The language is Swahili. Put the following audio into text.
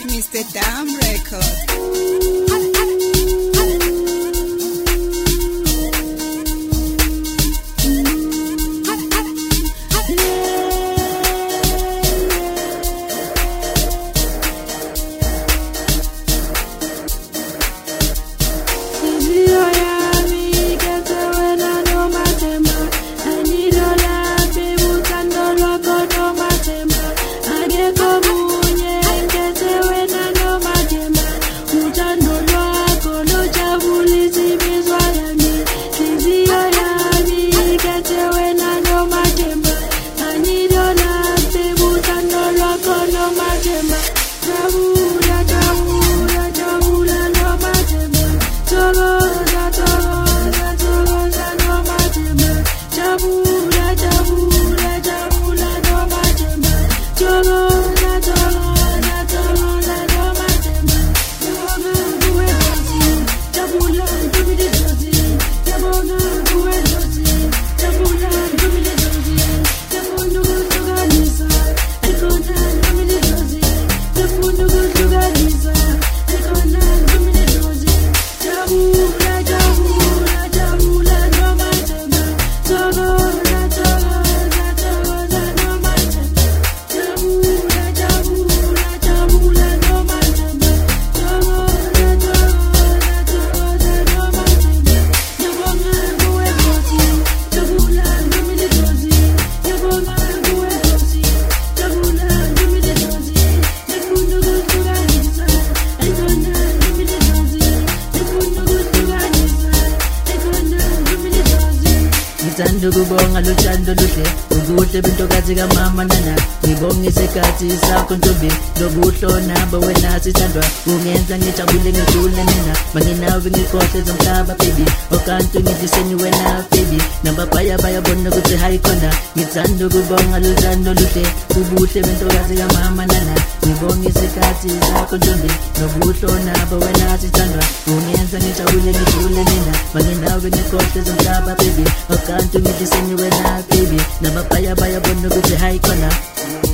Mr. Dam Record. Ngibonga luthando luhle ubuhle bentokazi kamama nana ngibonga isikhathi sakho ntombi lobuhlona wena sithandwa ungenza ngijabule ngijule mina manginawe ngikhohle zomhlaba baby okantu ngidiseni wena baby nababaya bayabona ukuthi hayi khona ngithanda ukubonga luthando luhle ubuhle bentokazi kamama nana ngibonga isikhathi sakho ntombi lobuhlona wena sithandwa ungenza ngijabule ngijule mina manginawe ngikhohle zomhlaba baby okantu ngidiseni wena baby nababaya bayabona ukuthi hayi khona